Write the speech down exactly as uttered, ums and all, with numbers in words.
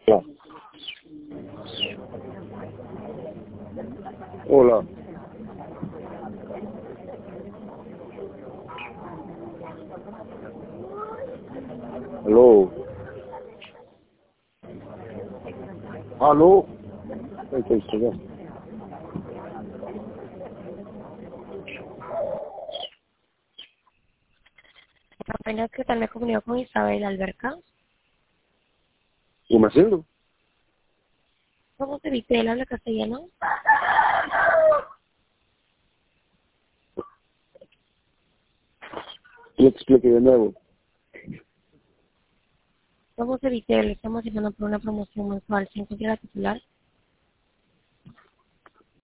Hola. Hola. Aló. Aló. Ay, qué historia. Apenas que tal me comunico con Isabel Alberca. ¿Cómo me haciendo? ¿Cómo se dice? ¿Él habla castellano? Le expliqué de nuevo. ¿Cómo se dice? Le estamos llamando por una promoción mensual. ¿Se encuentra la titular?